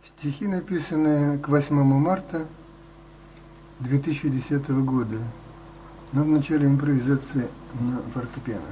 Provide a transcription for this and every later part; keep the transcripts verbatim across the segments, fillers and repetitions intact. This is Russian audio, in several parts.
Стихи, написанные к восьмому марта две тысячи десятого года, но в начале импровизации на фортепиано.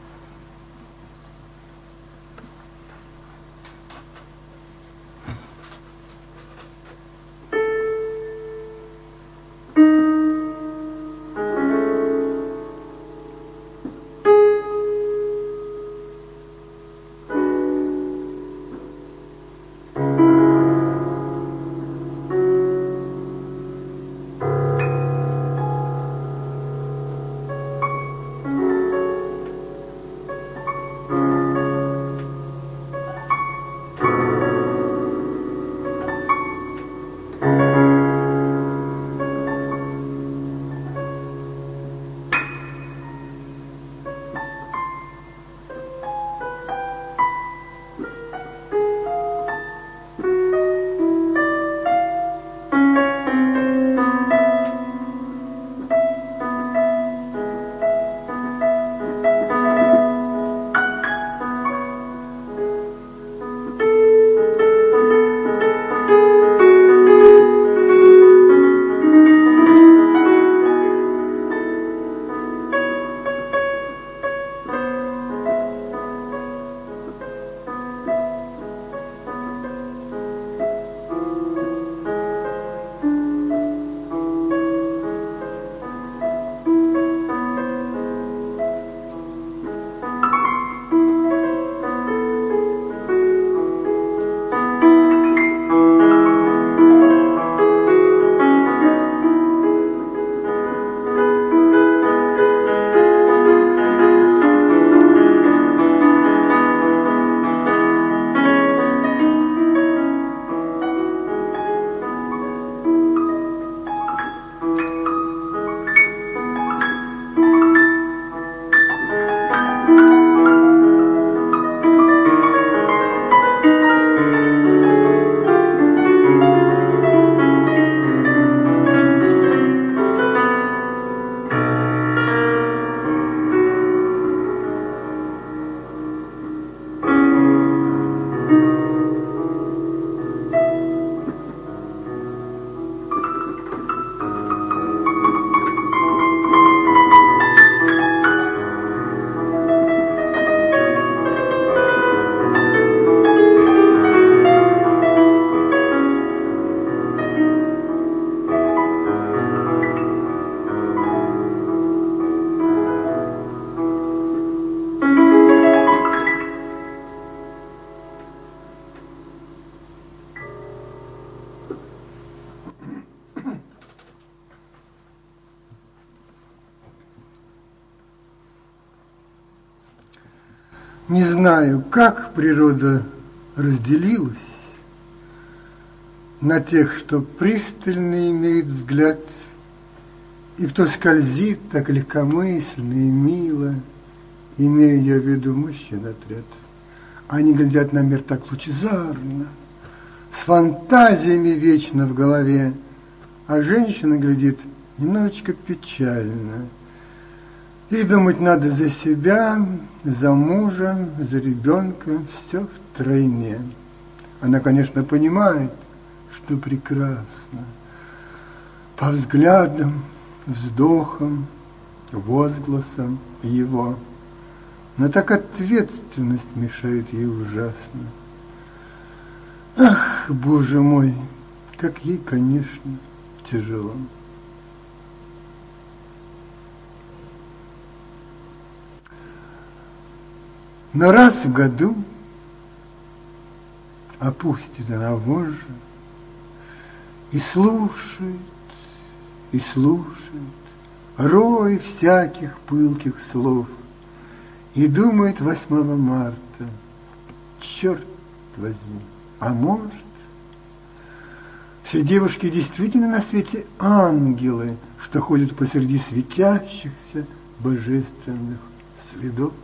Не знаю, как природа разделилась на тех, что пристально имеют взгляд, и кто скользит так легкомысленно и мило, имея я в виду мужчин отряд. Они глядят на мир так лучезарно, с фантазиями вечно в голове, а женщина глядит немножечко печально. И думать надо за себя, за мужа, за ребенка, все втройне. Она, конечно, понимает, что прекрасно. По взглядам, вздохам, возгласам его. Но так ответственность мешает ей ужасно. Ах, Боже мой, как ей, конечно, тяжело. Но раз в году опустит она вожжи и слушает, и слушает рой всяких пылких слов и думает восьмого марта, черт возьми, а может, все девушки действительно на свете ангелы, что ходят посреди светящихся божественных следов.